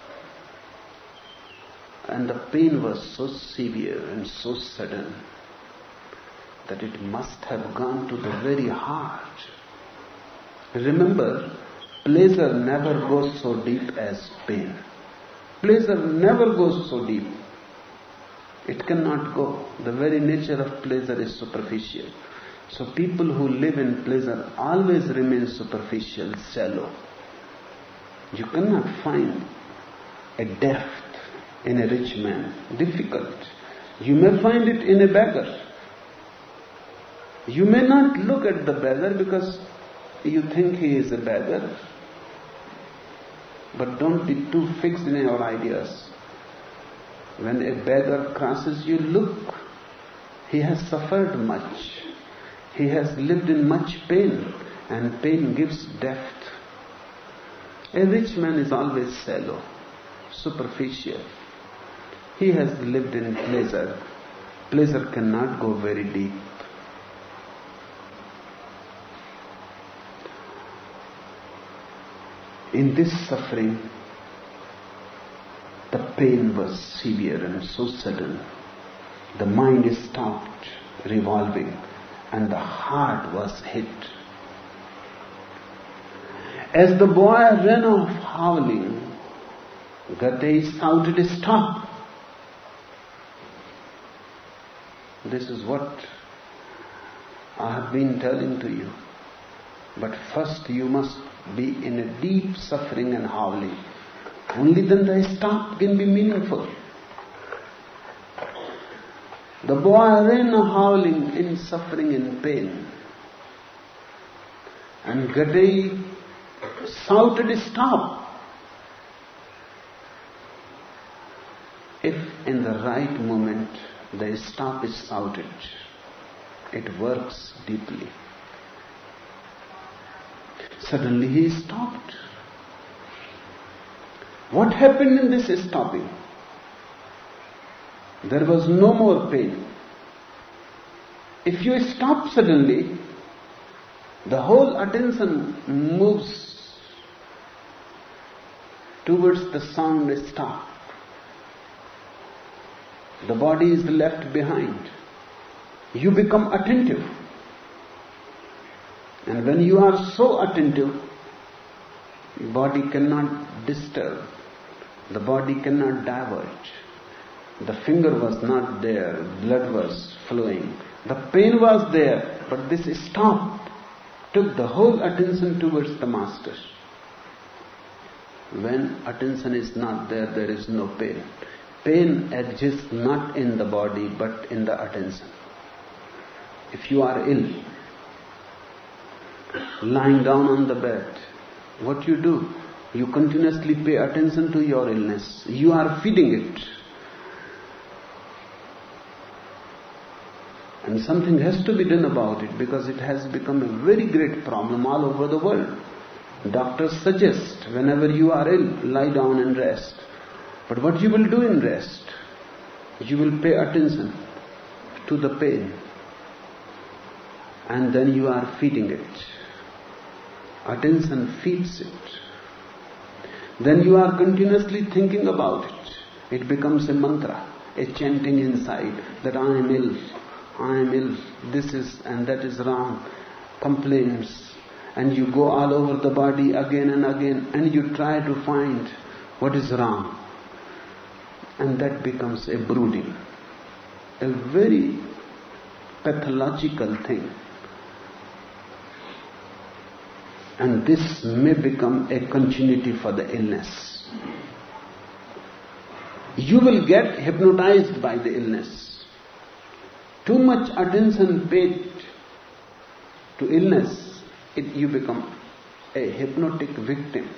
And the pain was so severe and so sudden that it must have gone to the very heart. Remember, pleasure never goes so deep as pain. Pleasure never goes so deep. It cannot go. The very nature of pleasure is superficial. So people who live in pleasure always remain superficial, shallow. You cannot find a depth in a rich man. Difficult. You may find it in a beggar. You may not look at the beggar because you think he is a beggar. But don't be too fixed in your ideas. When a beggar crosses you, look. He has suffered much. He has lived in much pain, and pain gives depth. A rich man is always shallow, superficial. He has lived in pleasure. Pleasure cannot go very deep. In this suffering, the pain was severe and so sudden. The mind stopped revolving and the heart was hit. As the boy ran off howling, Gatei shouted, "Stop!" This is what I have been telling to you. But first you must be in a deep suffering and howling. Only then the stop can be meaningful. The boy ran howling in suffering and pain. And Gatei shouted, "Stop!" If in the right moment the stop is shouted, it works deeply. Suddenly he stopped. What happened in this stopping? There was no more pain. If you stop suddenly, the whole attention moves towards the sound stop. The body is left behind. You become attentive. And when you are so attentive, body cannot disturb. The body cannot divert. The finger was not there. Blood was flowing. The pain was there. But this stop took the whole attention towards the master. When attention is not there, there is no pain. Pain exists not in the body, but in the attention. If you are ill, lying down on the bed, what you do? You continuously pay attention to your illness. You are feeding it. And something has to be done about it because it has become a very great problem all over the world. Doctors suggest whenever you are ill, lie down and rest. But what you will do in rest, you will pay attention to the pain, and then you are feeding it. Attention feeds it. Then you are continuously thinking about it. It becomes a mantra, a chanting inside that I am ill, I am ill, this is and that is wrong, complaints. And you go all over the body again and again and you try to find what is wrong. And that becomes a brooding, a very pathological thing. And this may become a continuity for the illness. You will get hypnotized by the illness. Too much attention paid to illness, it, you become a hypnotic victim.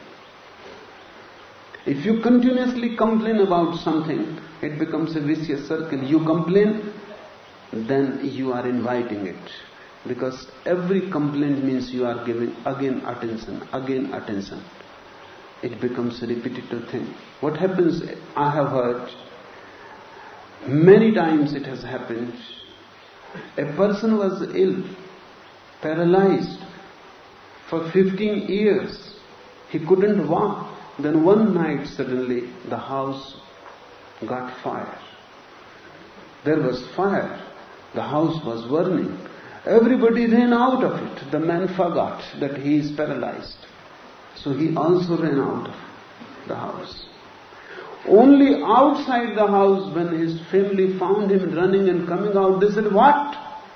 If you continuously complain about something, it becomes a vicious circle. You complain, then you are inviting it. Because every complaint means you are giving again attention, again attention. It becomes a repetitive thing. What happens, I have heard, many times it has happened, a person was ill, paralyzed for fifteen years. He couldn't walk. Then one night suddenly the house got fire. There was fire. The house was burning. Everybody ran out of it. The man forgot that he is paralyzed. So he also ran out of the house. Only outside the house, when his family found him running and coming out, they said, "What?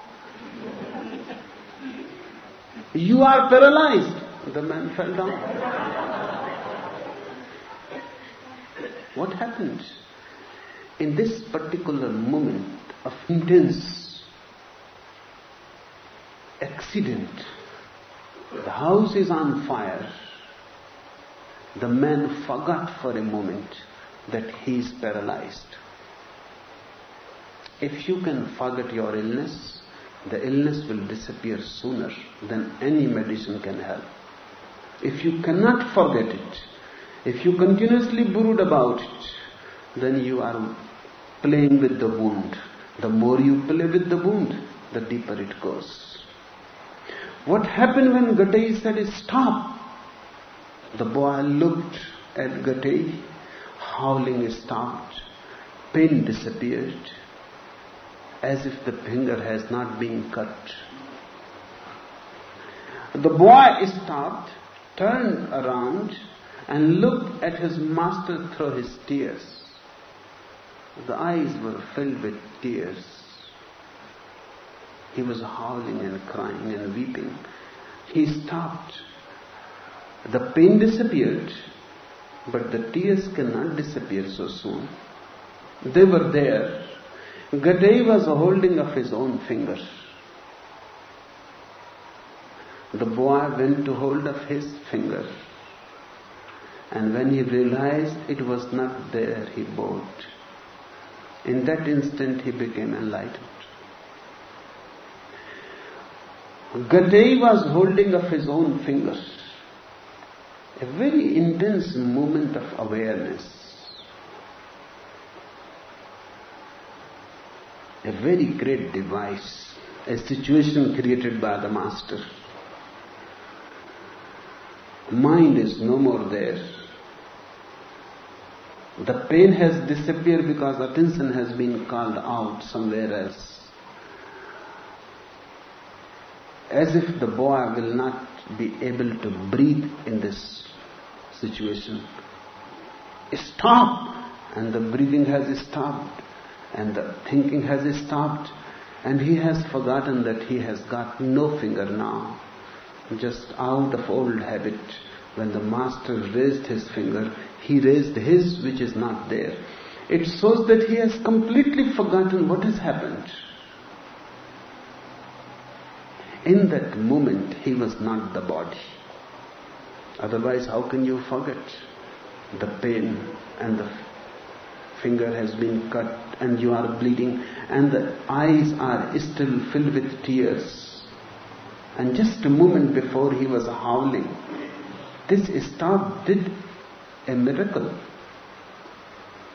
You are paralyzed." The man fell down. What happened? In this particular moment of intense accident, the house is on fire. The man forgot for a moment that he is paralyzed. If you can forget your illness, the illness will disappear sooner than any medicine can help. If you cannot forget it, if you continuously brood about it, then you are playing with the wound. The more you play with the wound, the deeper it goes. What happened when Gatei said, "Stop"? The boy looked at Gatei, howling stopped, pain disappeared, as if the finger has not been cut. The boy stopped, turned around, and looked at his master through his tears. The eyes were filled with tears. He was howling and crying and weeping. He stopped. The pain disappeared, but the tears cannot disappear so soon. They were there. Gatei was holding up his own finger. The boy went to hold up his finger. And when he realized it was not there, he bowed. In that instant, he became enlightened. Gatei was holding up his own finger. A very intense moment of awareness. A very great device. A situation created by the master. Mind is no more there. The pain has disappeared because attention has been called out somewhere else. As if the boy will not be able to breathe in this situation. Stop! And the breathing has stopped. And the thinking has stopped. And he has forgotten that he has got no finger now. Just out of old habit. When the master raised his finger, he raised his which is not there. It shows that he has completely forgotten what has happened. In that moment, he was not the body. Otherwise, how can you forget? The pain and the finger has been cut and you are bleeding and the eyes are still filled with tears. And just a moment before he was howling. This staff did a miracle.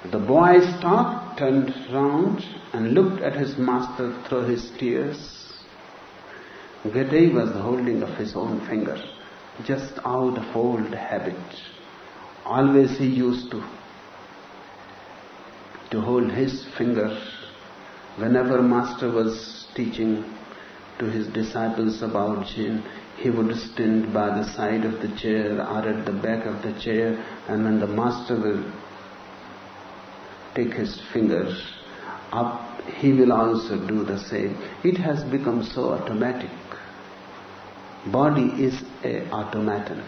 The boy stopped, turned round and looked at his master through his tears. Gadai was holding up his own finger, just out of old habit. Always he used to, to hold his finger whenever master was teaching to his disciples about Zen. He would stand by the side of the chair or at the back of the chair, and when the master will take his fingers up, he will also do the same. It has become so automatic. Body is a automaton.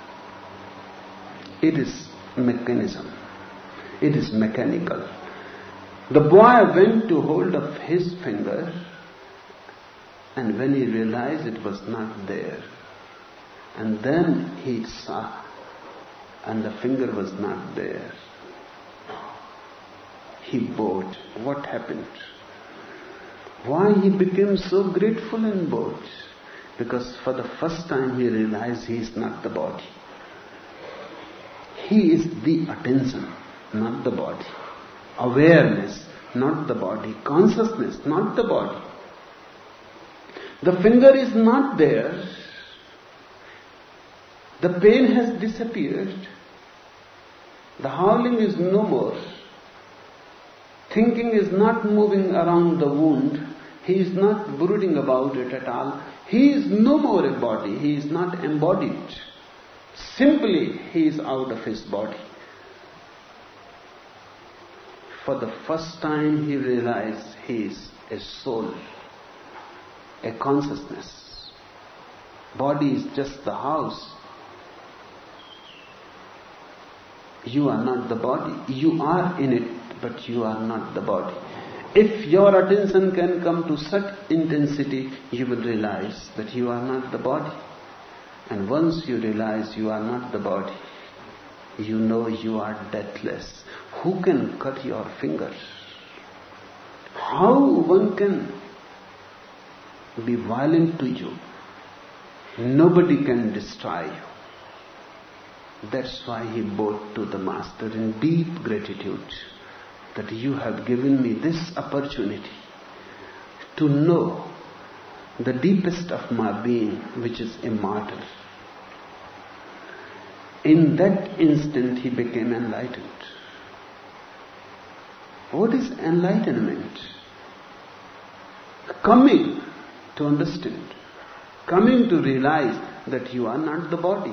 It is mechanism. It is mechanical. The boy went to hold up his finger, and when he realized it was not there, and then he saw, and the finger was not there, he bowed. What happened? Why he became so grateful and bowed? Because for the first time he realized he is not the body. He is the attention, not the body. Awareness, not the body. Consciousness, not the body. The finger is not there. The pain has disappeared. The howling is no more. Thinking is not moving around the wound. He is not brooding about it at all. He is no more a body. He is not embodied. Simply, he is out of his body. For the first time he realized he is a soul, a consciousness. Body is just the house. You are not the body. You are in it, but you are not the body. If your attention can come to such intensity, you will realize that you are not the body. And once you realize you are not the body, you know you are deathless. Who can cut your fingers? How one can be violent to you? Nobody can destroy you. That's why he bowed to the master in deep gratitude, that you have given me this opportunity to know the deepest of my being, which is immortal. In that instant he became enlightened. What is enlightenment? Coming to understand, coming to realize that you are not the body.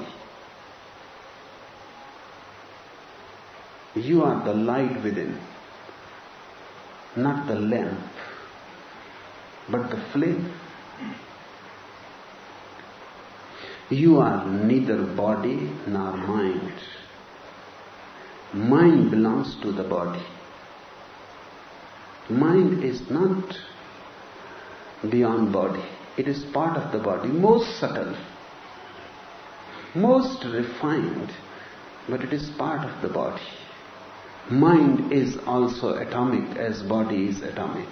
You are the light within, not the lamp, but the flame. You are neither body nor mind. Mind belongs to the body. Mind is not beyond body. It is part of the body, most subtle, most refined, but it is part of the body. Mind is also atomic as body is atomic.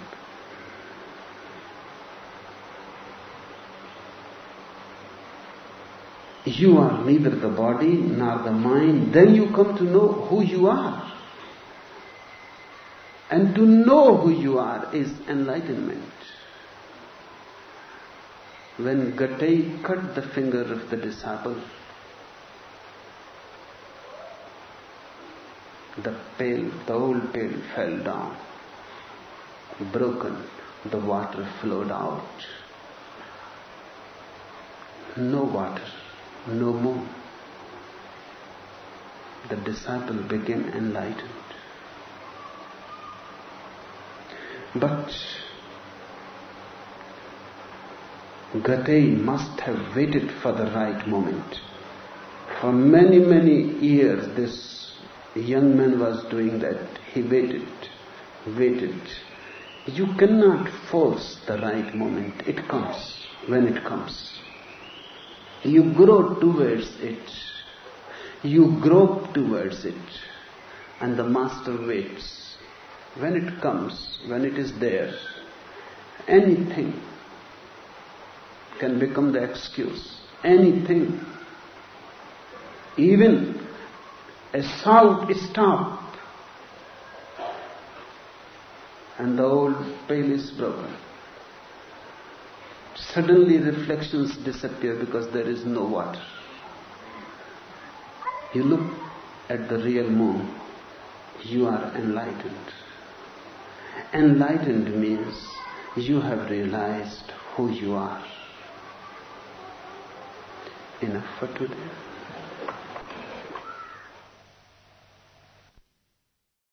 You are neither the body nor the mind. Then you come to know who you are. And to know who you are is enlightenment. When Gatai cut the finger of the disciple, the pail, the old pail fell down, broken, the water flowed out. No water, no more. The disciple became enlightened. But Gatai must have waited for the right moment. For many, many years this young man was doing that. He waited, waited. You cannot force the right moment. It comes when it comes. You grow towards it. You grope towards it. And the master waits. When it comes, when it is there, anything can become the excuse. Anything. Even a shout, stop, and the old pail is broken. Suddenly reflections disappear because there is no water. You look at the real moon, you are enlightened. Enlightened means you have realized who you are. Enough for today.